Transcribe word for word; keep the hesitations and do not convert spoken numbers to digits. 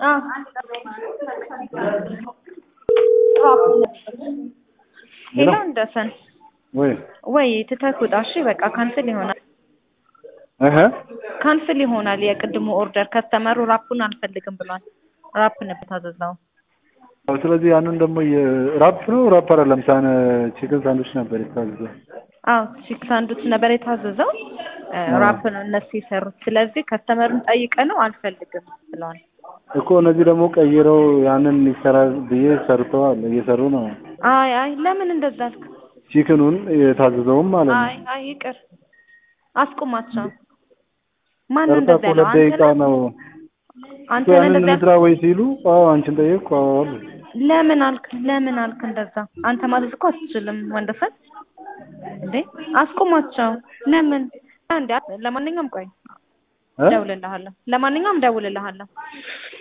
አዎ ሄሎ እንደሰን ወይ ወይ ትተኩት እሺ በቃ ካንስል ይሆናል እህ ካንስል ይሆናል የቅድሙ ኦርደር ከስተመሩ ራፑን አልፈልግም ብሏል ራፕ ነበር ታዘዘው ስለዚህ ያንን ደግሞ የራፕ ነው ራፕ አይደለም ሳን ቺክን ሳንድዊች ነበር የታዘዘው አዎ ቺክን ሳንድዊች ነበር የታዘዘው ራፕ ነው እነሱ የሰሩት ስለዚህ ከስተመሩን ጠይቀ ነው አልፈልግም ብሏል እኮ እነዚህ ደግሞ ቀይረው ያንን ይሰራል ብዬ ሰርተዋል እየሰሩ ነው አይ አይ ለምን እንደዛ አልክ ቺክኑን የታዘዘውም ማለት ነው አይ አይ ይቅር አስቁማቸው ማን ነው እንደዛ ያለው አንተ ነው አንተ ነህ እንደዛ ለትራ ወይ ሲሉ አዎ አንቺን ጠየቅኩ አዎ ለምን አልክ ለምን አልክ እንደዛ አንተ ማለት እኮ አትችልም ወንደሰን እንዴ አስቁማቸው ለምን አንዴ ለማንኛውም ቆይ ደውልልሃለሁ ለማንኛውም ደውልልሃለሁ